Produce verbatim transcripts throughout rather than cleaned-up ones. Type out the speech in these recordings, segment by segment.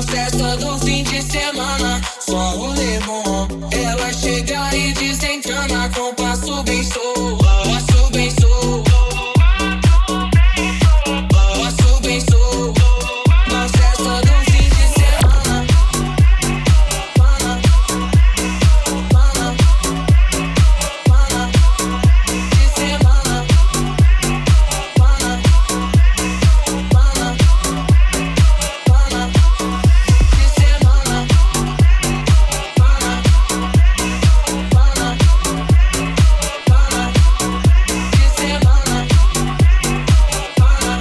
festa do fim de semana, só rolê bom. Ela chega e desencana com passo bem sou, passo bem sou, passo bem sou. Na festa do fim de semana, mana, mana, mana, de semana, mana, mana, mana, de semana, mana, mana, mana, de semana, mana,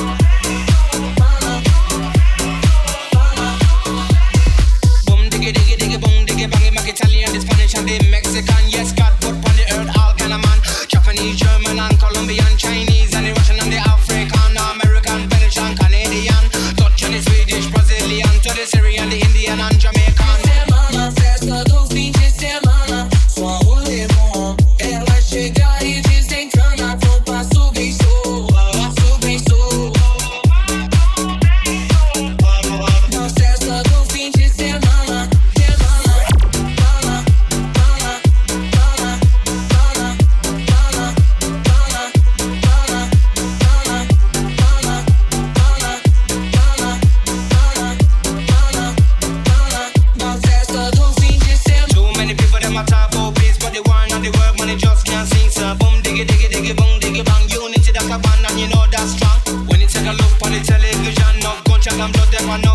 mana, mana. Boom diggy diggy diggy boom diggy bang it, make Italian, the Spanish and the Mexican. Yes, God put on the earth all kind of man. Japanese, German and Colombian, Chinese and the Russian and the African, American, Venetian, Canadian, Dutch and the Swedish, Brazilian, to the Syrian, the Indian and Jamaican. Semana, festa do fim de semana, só rolê bom. Ela chega e desencana com passo bem sou, passo bem sou. Na festa do fim de semana, semana, mana, mana, mana, mana, mana, mana, mana, mana, mana, mana, mana, mana, mana, mana. Na festa do fim de semana. Too many people them a talk about peace, but the war not the work, money just can't sing. So boom diggy diggy diggy boom diggy bang, unity that's a band and you know that's strong. When you take a look on the television, no gunshot and blood them I know